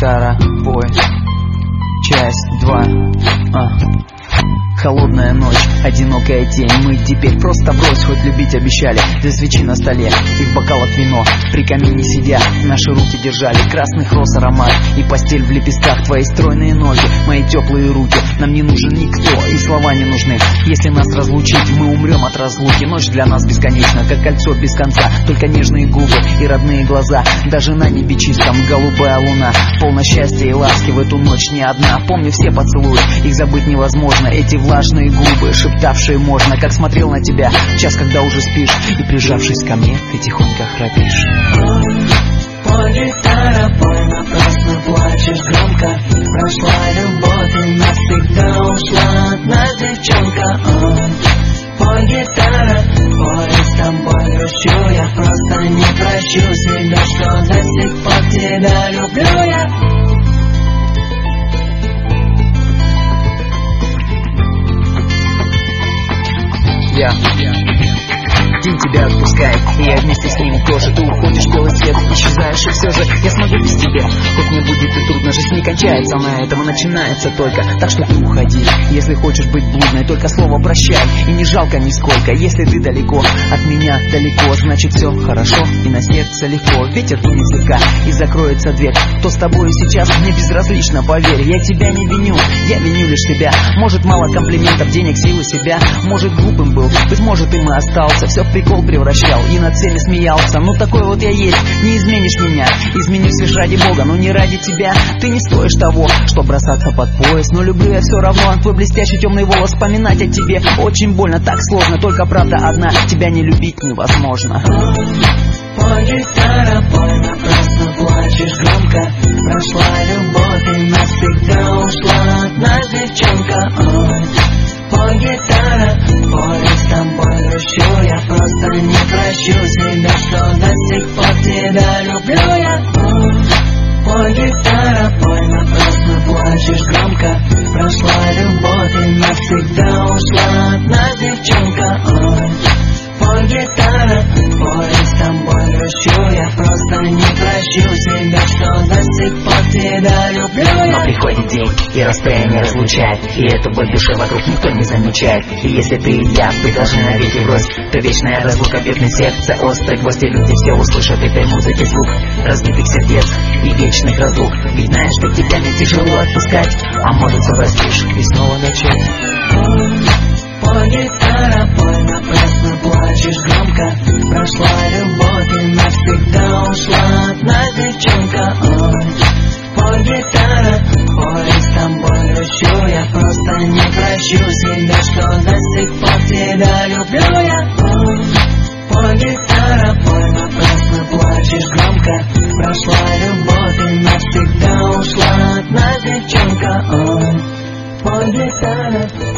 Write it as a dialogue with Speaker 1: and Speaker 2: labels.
Speaker 1: гитара, пой. Часть 2. Холодная ночь, одинокая тень. Мы теперь просто брось, хоть любить обещали. Две свечи на столе и в бокалах вино. При камине сидя, наши руки держали красных роз аромат и постель в лепестках. Твои стройные ноги, мои теплые руки. Нам не нужен никто, и слова не нужны. Если нас разлучить, мы умрем от разлуки. Ночь для нас бесконечна, как кольцо без конца. Только нежные губы и родные глаза. Даже на небе чистом голубая луна. Полно счастья и ласки в эту ночь не одна. Помню все поцелуи, их забыть невозможно. Эти влажные губы, шептавшие можно. Как смотрел на тебя в час, когда уже спишь, и прижавшись ко мне, ты тихонько храпишь.
Speaker 2: Пой, гитара, пой, напрасно плачешь громко. Прошла любовь и навсегда ушла одна девчонка. Пой, гитара, пой, с тобой грущу. Я просто не прощу себя, что до сих пор тебя люблю я.
Speaker 1: День тебя отпускает, и я вместе с ним тоже. Ты уходишь в белый свет, исчезаешь, и все же я смогу без тебя. Хоть мне будет и трудно, жизнь не кончается на этом, начинается только. Так что ты уходи, если хочешь быть блудной, только слово прощай, и не жалко нисколько. Если ты далеко от меня, далеко, значит все хорошо, и на сердце легко. Ветер дунет слегка, и закроется дверь. Кто с тобой сейчас, мне безразлично, поверь. Я тебя не виню, я виню лишь тебя. Может, мало комплиментов, денег, силы себя. Может, глупым был, быть может, им и остался. Все в прикол превращал и над всеми смеялся. Ну такой вот я есть, не изменишь меня. Изменюсь лишь ради Бога, но не ради тебя. Ты не стоишь того, что бросаться под пояс. Но люблю я все равно, твой блестящий темный волос. Вспоминать о тебе очень больно, так сложно. Только правда одна, тебя не любить невозможно.
Speaker 2: Пой, гитара, пой, напрасно плачешь громко. Прошла любовь и навсегда ушла одна девчонка. Пой, гитара, пой, с тобой грущу. Я просто не прощу себя, что до сих пор тебя люблю я. Пой, гитара, пой, напрасно плачешь громко. Прошла любовь и навсегда ушла одна девчонка. Пой, гитара, пой, с тобой грущу. Я просто не прощу себя, что до сих пор тебя люблю я.
Speaker 1: Но приходит день, и расстояние разлучает, и эту боль души вокруг никто не замечает. И если ты и я, вы должны навеки брось, то вечная разлука бедное сердце, острый гвоздь, и люди все услышат этой музыки звук разбитых сердец и вечных разлук. Ведь знаешь, что тебя не тяжело отпускать, а может согласишь и снова начать.
Speaker 2: Пой, гитара, пой, напрасно плачешь громко. Прошла любовь и навсегда ушла одна девчонка. Пой, гитара, пой, с тобой грущу. Я просто не прощу себя, что до сих пор тебя люблю я. Пой, гитара, пой, напрасно плачешь громко. Прошла любовь и навсегда ушла одна девчонка. Пой, гитара.